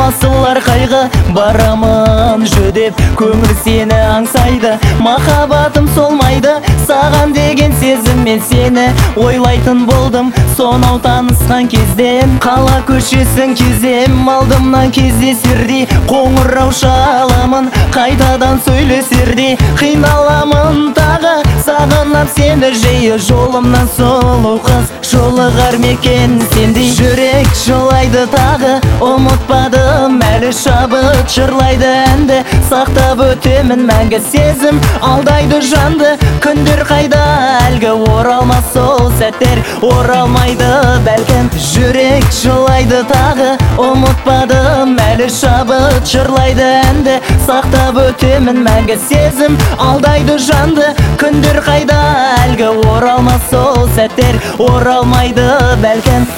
асылар қайғы барамын жүдеп, көңіл сені аңсайды, махаббатым солмайды, саған деген сезіммен сені ойлайтын болдым. Сонау танысқан кезден қала көшесін кезем, алдымнан кездесердей қоңырау шаламын, қайтадан сөйлесердей қиналамын тағы. Сағынам сені жиі, жолымнан сұлу қыз жолығар мекен сендей. Жүрек жылайды тағы, ұмытпадым әлі шабыт жырлайды әнді, сақтап өтемін мәңгі сезім алдайды жанды. Күндер қайда әлгі, оралмас сол сәттер, оралмайды бәлкім. Жүрек жылайды тағы, ұмытпадым әлі шабыт жырлайды әнді, сақтап өтемін мәңгі сезім алдайды жанды. Күндер қайда әлгі, оралмас сол сәттер, оралмайды бәлкім.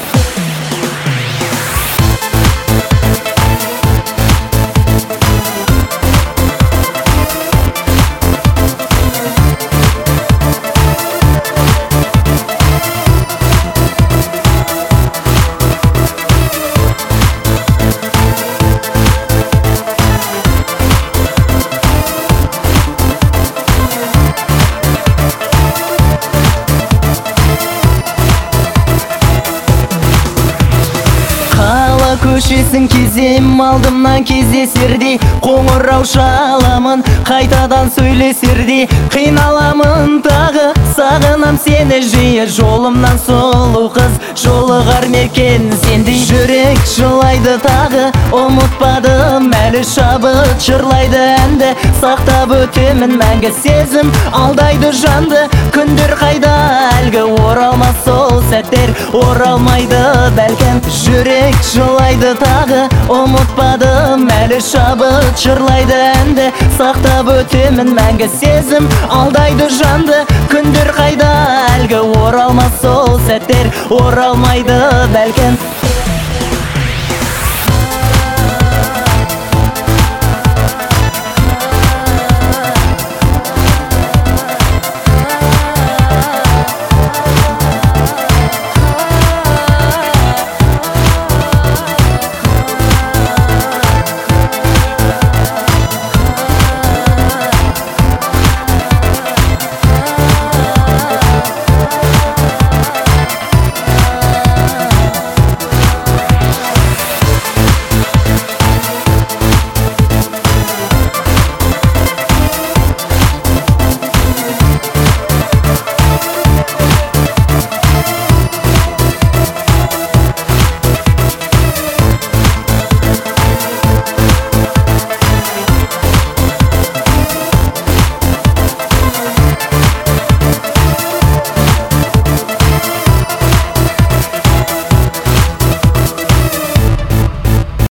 Көшесін кезем, алдымнан кездесердей қоңырау шаламын, қайтадан сөйлесердей қиналамын тағы. Сағынам сені жиі, жолымнан сұлу қыз жолығар мекен сендей. Жүрек жылайды тағы, ұмытпадым әлі шабыт жырлайды әнді, сақтап өтемін мәңгі сезім алдайды жанды. Күндер қайда әлгі, оралмас сол сәттер, оралмайды бәлкім. Жүрек жылайды тағы, ұмытпадым әлі шабыт жырлайды әнді, сақтап өтемін мәңгі сезім алдайды жанды. Күндер қайда әлгі, оралмас сол сәттер, оралмайды бәлкім.